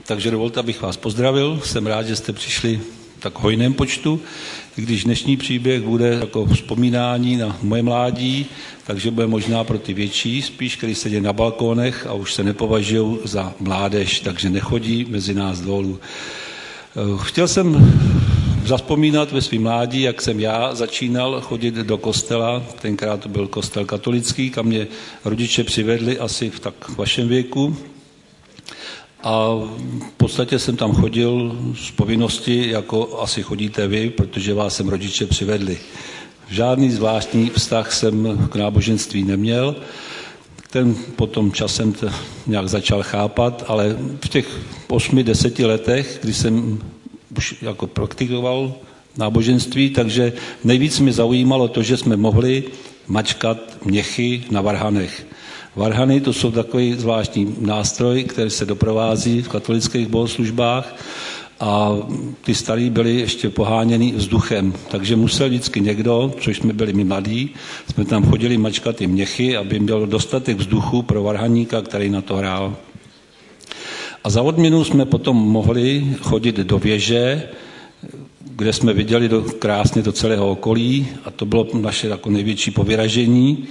Takže dovolte, abych vás pozdravil. Jsem rád, že jste přišli v tak hojném počtu, i když dnešní příběh bude jako vzpomínání na moje mládí, takže bude možná pro ty větší, spíš, který sedí na balkónech a už se nepovažují za mládež, takže nechodí mezi nás dolů. Chtěl jsem zavzpomínat ve svém mládí, jak jsem já začínal chodit do kostela. Tenkrát to byl kostel katolický, kam mě rodiče přivedli asi v tak vašem věku. A v podstatě jsem tam chodil z povinnosti, jako asi chodíte vy, protože vás sem rodiče přivedli. Žádný zvláštní vztah jsem k náboženství neměl. Ten potom časem nějak začal chápat, ale v těch 8-10 letech, kdy jsem už jako praktikoval náboženství, takže nejvíc mě zaujímalo to, že jsme mohli mačkat měchy na varhanech. Varhany to jsou takový zvláštní nástroj, který se doprovází v katolických bohoslužbách a ty starý byly ještě poháněný vzduchem, takže musel vždycky někdo, což jsme byli my mladí, jsme tam chodili mačkat ty měchy, aby měl dostatek vzduchu pro varhaníka, který na to hrál. A za odměnu jsme potom mohli chodit do věže, kde jsme viděli krásně do celého okolí a to bylo naše jako největší povyražení.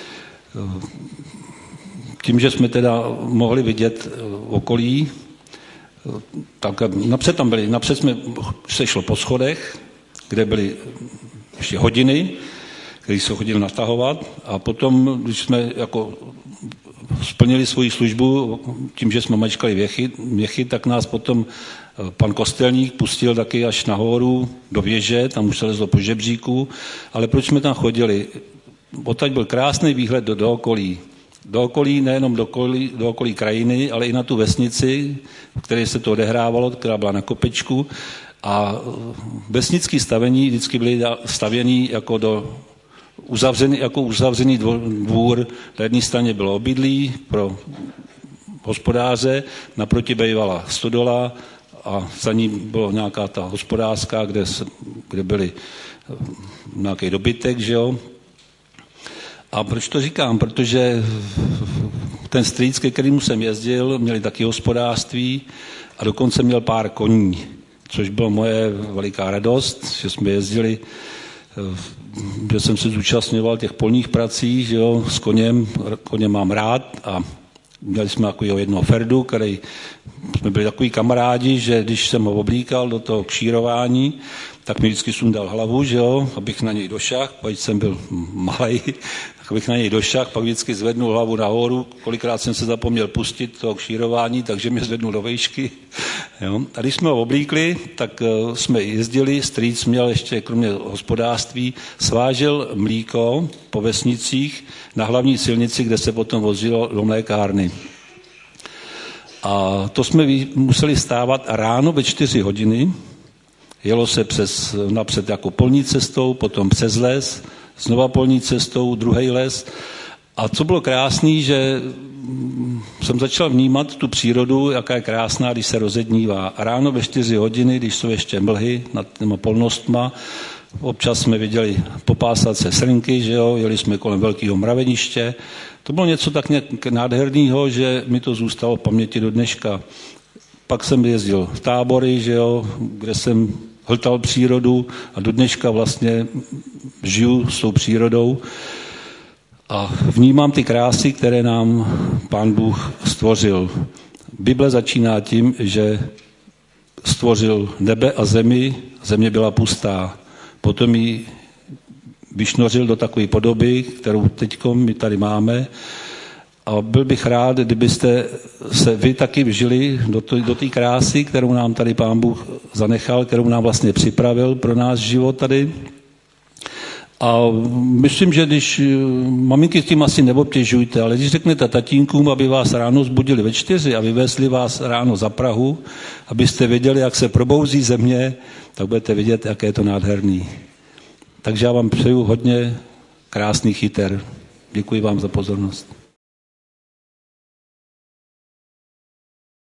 Tím, že jsme teda mohli vidět okolí, tak napřed jsme se šlo po schodech, kde byly ještě hodiny, které se chodili natahovat a potom, když jsme jako splnili svoji službu tím, že jsme mačkali měchy, tak nás potom pan kostelník pustil taky až nahoru do věže, tam už se lezlo po žebříku, ale proč jsme tam chodili? Odtaď byl krásný výhled do okolí. Do okolí, nejenom do okolí krajiny, ale i na tu vesnici, v které se to odehrávalo, která byla na kopečku. A vesnický stavení vždycky byly stavěný jako uzavřený dvůr. Na jedné straně bylo obydlí pro hospodáře, naproti bývala stodola a za ní byla nějaká ta hospodářská, kde byly nějaký dobytek, že jo. A proč to říkám? Protože ten strýc, ke kterému jsem jezdil, měli taky hospodářství a dokonce měl pár koní, což byla moje veliká radost, že jsme jezdili, že jsem se zúčastňoval těch polních prací, že jo, s koněm mám rád a měli jsme takového jednoho ferdu, který jsme byli takový kamarádi, že když jsem ho oblíkal do toho kšírování, tak mi vždycky sundal hlavu, že jo, abych na něj došah, pokud jsem byl malej, abych na něj došah, pak vždycky zvednul hlavu nahoru, kolikrát jsem se zapomněl pustit toho kšírování, takže mě zvednul do vejšky. Jo. A když jsme ho oblíkli, tak jsme jezdili, strýc měl ještě kromě hospodářství, svážel mlíko po vesnicích na hlavní silnici, kde se potom vozilo do mlékárny. A to jsme museli stávat ráno ve 4 hodiny, jelo se napřed jako polní cestou, potom přes les, znova polní cestou, druhý les. A co bylo krásný, že jsem začal vnímat tu přírodu, jaká je krásná, když se rozednívá. A ráno ve 4 hodiny, když jsou ještě mlhy nad těma polnostma, občas jsme viděli popásat se srnky, že jo, jeli jsme kolem velkého mraveniště. To bylo něco tak nádherného, že mi to zůstalo v paměti do dneška. Pak jsem jezdil v tábory, že jo, kde jsem hltal přírodu a do dneška vlastně žiju s tou přírodou a vnímám ty krásy, které nám Pán Bůh stvořil. Bible začíná tím, že stvořil nebe a zemi, země byla pustá. Potom ji vyšnořil do takové podoby, kterou teď my tady máme. A byl bych rád, kdybyste se vy taky vžili do té krásy, kterou nám tady Pán Bůh zanechal, kterou nám vlastně připravil pro nás život tady. A myslím, že když maminky s tím asi neobtěžujte, ale když řeknete tatínkům, aby vás ráno zbudili ve 4 a vyvezli vás ráno za Prahu, abyste věděli, jak se probouzí země, tak budete vidět, jak je to nádherný. Takže já vám přeju hodně krásných chyter. Děkuji vám za pozornost.